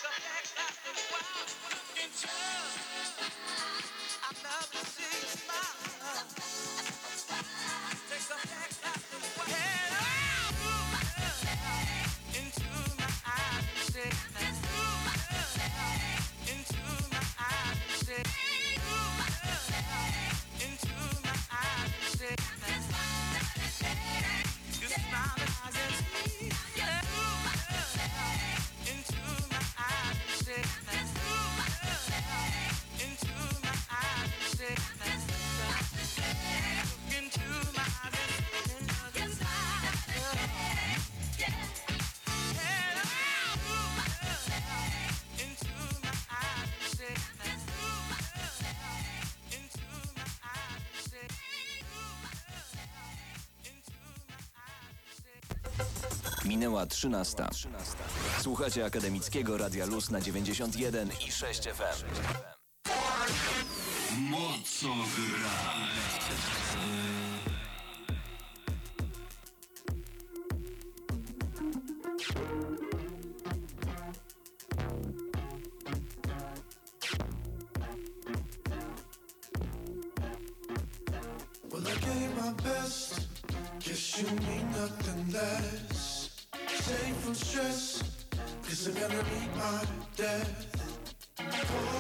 Minęła 13. Słuchacie Akademickiego Radia Luz na 91 i 6 FM. Mocno grać. Well, I gave my best. Guess you mean nothing less. Safe from stress, 'cause I'm gonna meet my death.